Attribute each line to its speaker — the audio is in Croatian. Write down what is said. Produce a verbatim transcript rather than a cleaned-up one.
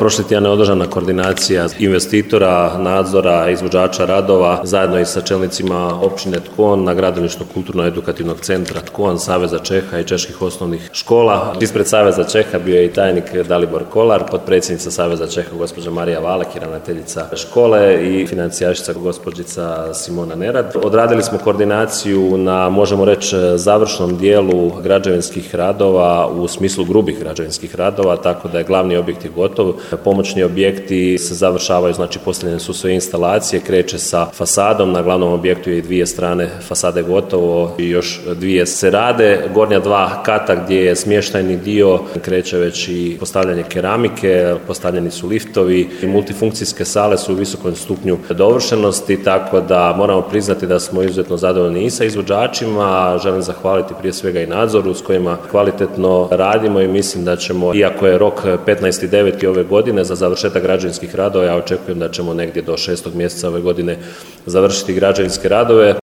Speaker 1: prošli tjedan je održana koordinacija investitora, nadzora, izvođača radova, zajedno i sa čelnicima općine Tkon na gradilištu Kulturno-edukativnog centra Tkon, Saveza Čeha i čeških osnovnih škola. Ispred Saveza Čeha bio je i tajnik Dalibor Kolar, potpredsjednica Saveza Čeha gospođa Marija Valek i ravnateljica škole i financijašica gospođica Simona Nerad. Odradili smo koordinaciju na, možemo reći, završnom dijelu građevinskih radova u smislu grubih građevinskih radova, tako da je glavni objekt je gotov. Pomoćni objekti se završavaju, znači postavljene su sve instalacije, kreće sa fasadom, na glavnom objektu je i dvije strane fasade gotovo i još dvije se rade. Gornja dva kata gdje je smještajni dio kreće već i postavljanje keramike, postavljeni su liftovi i multifunkcijske sale su u visokom stupnju dovršenosti, tako da moramo priznati da smo izuzetno zadovoljni i sa izvođačima. Želim zahvaliti prije svega i nadzoru s kojima kvalitetno radimo i mislim da ćemo, iako je rok petnaesti deveti ove godine za završetak građevinskih radova, ja očekujem da ćemo negdje do šestog mjeseca ove godine završiti građevinske radove.